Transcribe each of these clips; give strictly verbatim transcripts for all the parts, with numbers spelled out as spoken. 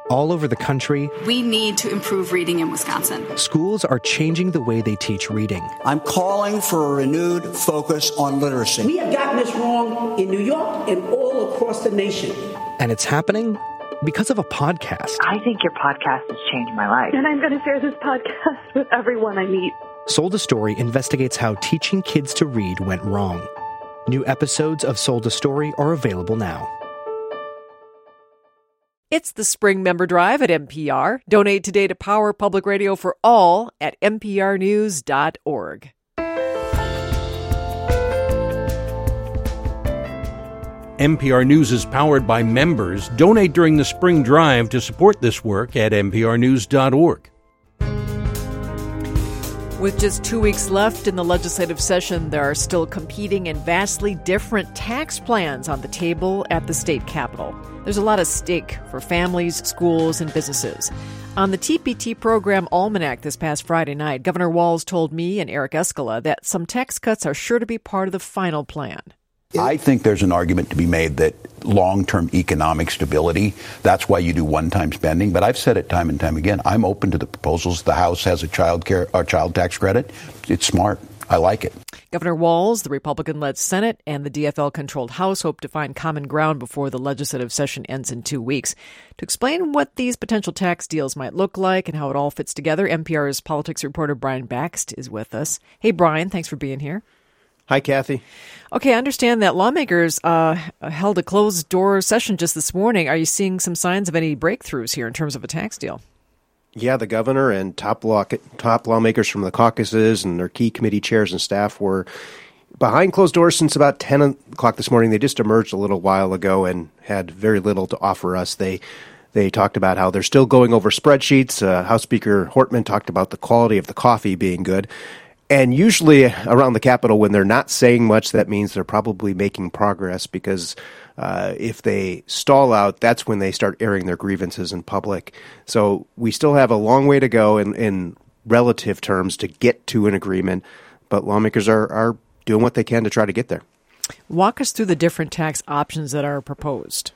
All over the country, we need to improve reading in Wisconsin. Schools are changing the way they teach reading. I'm calling for a renewed focus on literacy. We have gotten this wrong in New York and all across the nation. And it's happening because of a podcast. I think your podcast has changed my life. And I'm going to share this podcast with everyone I meet. Sold a Story investigates how teaching kids to read went wrong. New episodes of Sold a Story are available now. It's the Spring Member Drive at N P R. Donate today to Power Public Radio for All at N P R news dot org. N P R News is powered by members. Donate during the Spring Drive to support this work at N P R news dot org. With just two weeks left in the legislative session, there are still competing and vastly different tax plans on the table at the state capitol. There's a lot at stake for families, schools, and businesses. On the T P T program Almanac this past Friday night, Governor Walz told me and Eric Escala that some tax cuts are sure to be part of the final plan. I think there's an argument to be made that long-term economic stability, that's why you do one-time spending. But I've said it time and time again, I'm open to the proposals. The House has a child care or child tax credit. It's smart. I like it. Governor Walz, the Republican-led Senate, and the D F L-controlled House hope to find common ground before the legislative session ends in two weeks. To explain what these potential tax deals might look like and how it all fits together, N P R's politics reporter Brian Bakst is with us. Hey, Brian, thanks for being here. Hi, Kathy. Okay, I understand that lawmakers uh, held a closed-door session just this morning. Are you seeing some signs of any breakthroughs here in terms of a tax deal? Yeah, the governor and top law, top lawmakers from the caucuses and their key committee chairs and staff were behind closed doors since about ten o'clock this morning. They just emerged a little while ago and had very little to offer us. They They talked about how they're still going over spreadsheets. Uh, House Speaker Hortman talked about the quality of the coffee being good. And usually around the Capitol, when they're not saying much, that means they're probably making progress because uh, if they stall out, that's when they start airing their grievances in public. So we still have a long way to go in, in relative terms to get to an agreement, but lawmakers are, are doing what they can to try to get there. Walk us through the different tax options that are proposed.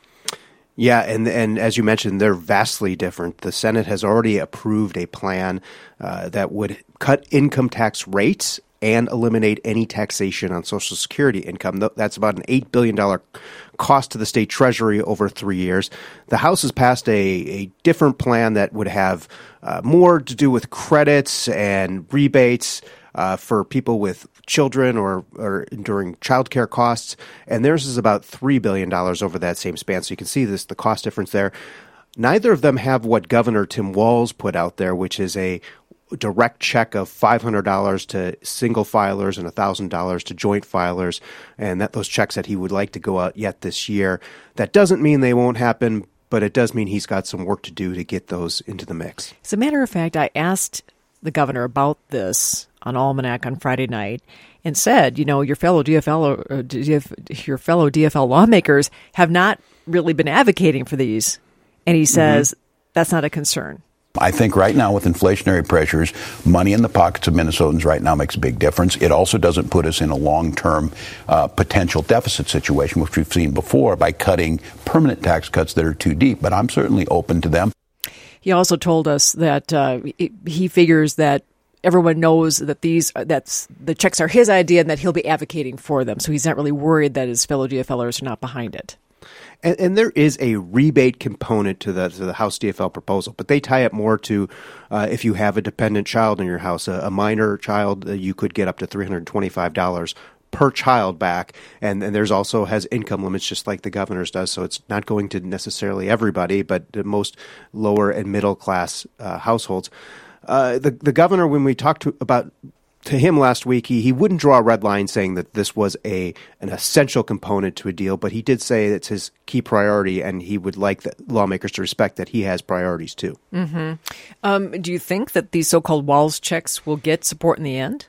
Yeah, and and as you mentioned, they're vastly different. The Senate has already approved a plan uh, that would cut income tax rates and eliminate any taxation on Social Security income. That's about an eight billion dollars cost to the state treasury over three years. The House has passed a, a different plan that would have uh, more to do with credits and rebates uh, for people with children or, or enduring child care costs. And theirs is about three billion dollars over that same span. So you can see this, the cost difference there. Neither of them have what Governor Tim Walz put out there, which is a direct check of five hundred dollars to single filers and one thousand dollars to joint filers, and that those checks that he would like to go out yet this year. That doesn't mean they won't happen, but it does mean he's got some work to do to get those into the mix. As a matter of fact, I asked the governor about this on Almanac on Friday night and said, you know, your fellow D F L or, uh, D F, your fellow D F L lawmakers have not really been advocating for these. And he says mm-hmm. that's not a concern. I think right now with inflationary pressures, money in the pockets of Minnesotans right now makes a big difference. It also doesn't put us in a long-term uh, potential deficit situation, which we've seen before by cutting permanent tax cuts that are too deep. But I'm certainly open to them. He also told us that uh, he figures that everyone knows that these that's the checks are his idea and that he'll be advocating for them. So he's not really worried that his fellow D F Lers are not behind it. And, and there is a rebate component to the to the House D F L proposal, but they tie it more to uh, if you have a dependent child in your house, a, a minor child, uh, you could get up to three hundred twenty-five dollars per child back. And, and there's also has income limits just like the governor's does. So it's not going to necessarily everybody, but the most lower and middle class uh, households. Uh, the, the governor, when we talked to, about to him last week, he, he wouldn't draw a red line saying that this was a an essential component to a deal, but he did say it's his key priority, and he would like the lawmakers to respect that he has priorities too. Mm-hmm. Um, do you think that these so-called Walz checks will get support in the end?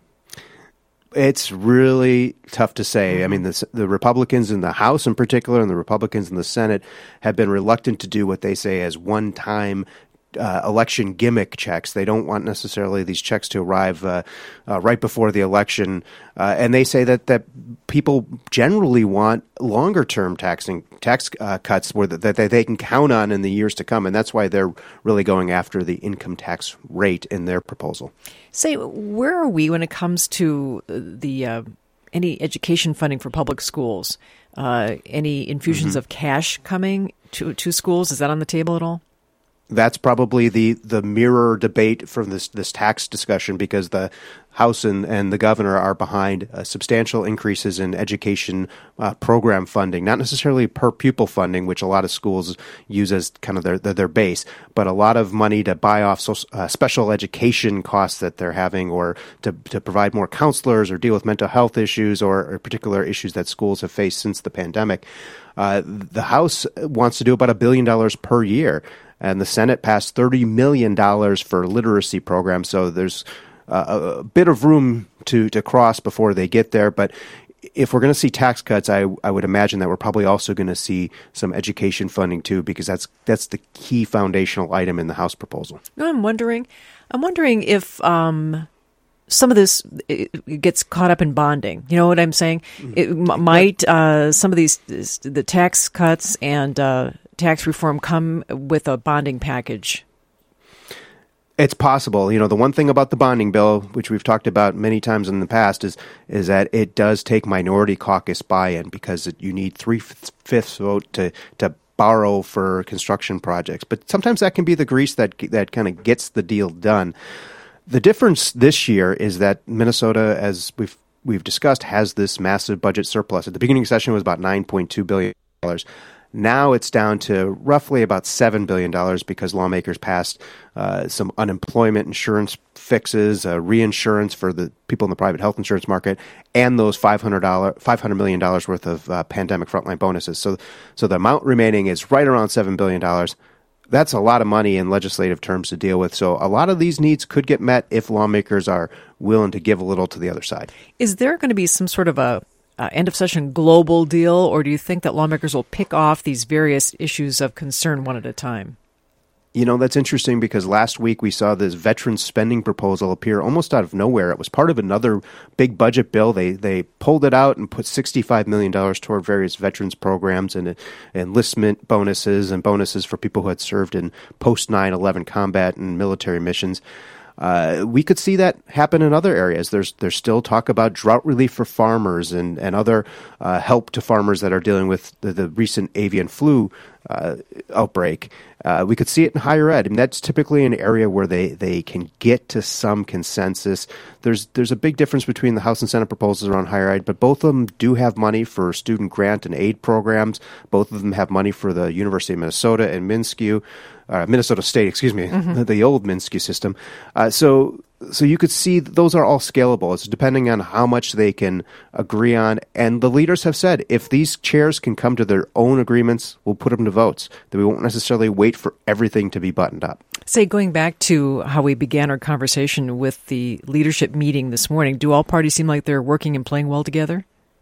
It's really tough to say. I mean, the, the Republicans in the House in particular and the Republicans in the Senate have been reluctant to do what they say as one-time uh, election gimmick checks. They don't want necessarily these checks to arrive uh, uh, right before the election. Uh, and they say that, that people generally want longer-term taxing tax uh, cuts where the, that they can count on in the years to come. And that's why they're really going after the income tax rate in their proposal. Say, where are we when it comes to the uh, any education funding for public schools? Uh, any infusions mm-hmm. of cash coming to, to schools? Is that on the table at all? That's probably the, the mirror debate from this this tax discussion, because the House and, and the governor are behind uh, substantial increases in education uh, program funding, not necessarily per pupil funding, which a lot of schools use as kind of their their, their base, but a lot of money to buy off social, uh, special education costs that they're having, or to, to provide more counselors or deal with mental health issues or, or particular issues that schools have faced since the pandemic. Uh, the House wants to do about a billion dollars per year. And the Senate passed thirty million dollars for literacy programs. So there's uh, a bit of room to, to cross before they get there. But if we're going to see tax cuts, I, I would imagine that we're probably also going to see some education funding too, because that's that's the key foundational item in the House proposal. No, I'm wondering, I'm wondering if um, some of this it gets caught up in bonding. You know what I'm saying? It m- might uh, some of these the tax cuts and uh, tax reform come with a bonding package? It's possible. You know, the one thing about the bonding bill, which we've talked about many times in the past, is is that it does take minority caucus buy-in, because it, you need three-fifths vote to, to borrow for construction projects. But sometimes that can be the grease that that kind of gets the deal done. The difference this year is that Minnesota, as we've we've discussed, has this massive budget surplus. At the beginning of the session, it was about nine point two billion dollars. Now it's down to roughly about seven billion dollars, because lawmakers passed uh, some unemployment insurance fixes, uh, reinsurance for the people in the private health insurance market, and those five hundred million dollars worth of uh, pandemic frontline bonuses. So, so the amount remaining is right around seven billion dollars. That's a lot of money in legislative terms to deal with. So a lot of these needs could get met if lawmakers are willing to give a little to the other side. Is there going to be some sort of a Uh, end of session global deal, or do you think that lawmakers will pick off these various issues of concern one at a time? You know, that's interesting, because last week we saw this veteran spending proposal appear almost out of nowhere. It was part of another big budget bill. They they pulled it out and put sixty-five million dollars toward various veterans programs and uh, enlistment bonuses and bonuses for people who had served in post nine eleven combat and military missions. Uh, we could see that happen in other areas. There's there's still talk about drought relief for farmers and, and other uh, help to farmers that are dealing with the, the recent avian flu uh, outbreak. Uh, we could see it in higher ed. I mean, that's typically an area where they, they can get to some consensus. There's there's a big difference between the House and Senate proposals around higher ed, but both of them do have money for student grant and aid programs. Both of them have money for the University of Minnesota and MnSCU. Uh, Minnesota State, excuse me, mm-hmm. the, the old MnSCU system. Uh, so so you could see those are all scalable. It's depending on how much they can agree on. And the leaders have said, if these chairs can come to their own agreements, we'll put them to votes. That we won't necessarily wait for everything to be buttoned up. Say, going back to how we began our conversation with the leadership meeting this morning, do all parties seem like they're working and playing well together?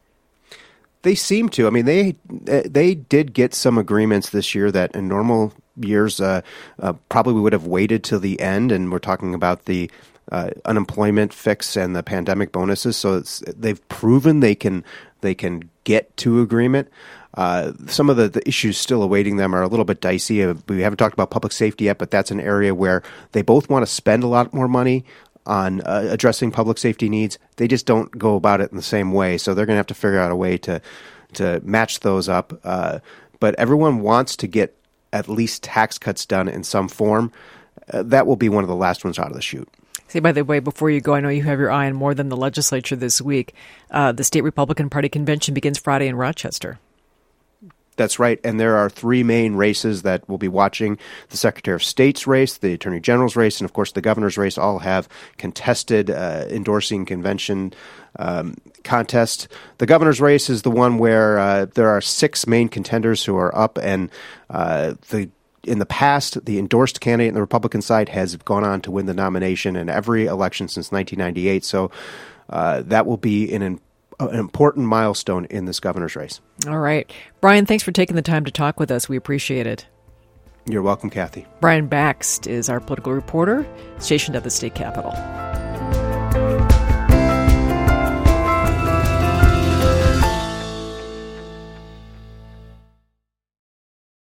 They seem to. I mean, they they did get some agreements this year that in normal years uh, uh, probably we would have waited till the end, and we're talking about the uh, unemployment fix and the pandemic bonuses. So it's, they've proven they can they can get to agreement. Uh, some of the, the issues still awaiting them are a little bit dicey. Uh, we haven't talked about public safety yet, but that's an area where they both want to spend a lot more money on uh, addressing public safety needs. They just don't go about it in the same way. So they're going to have to figure out a way to to match those up. Uh, but everyone wants to get at least tax cuts done in some form. Uh, that will be one of the last ones out of the chute. Say, by the way, before you go, I know you have your eye on more than the legislature this week. Uh, the state Republican Party convention begins Friday in Rochester. That's right. And there are three main races that we'll be watching. The Secretary of State's race, the Attorney General's race, and, of course, the governor's race all have contested uh, endorsing convention um, contest. The governor's race is the one where uh, there are six main contenders who are up, and uh, the in the past, the endorsed candidate on the Republican side has gone on to win the nomination in every election since nineteen ninety-eight. So uh, that will be an important an important milestone in this governor's race. All right. Brian, thanks for taking the time to talk with us. We appreciate it. You're welcome, Kathy. Brian Bakst is our political reporter stationed at the state capitol.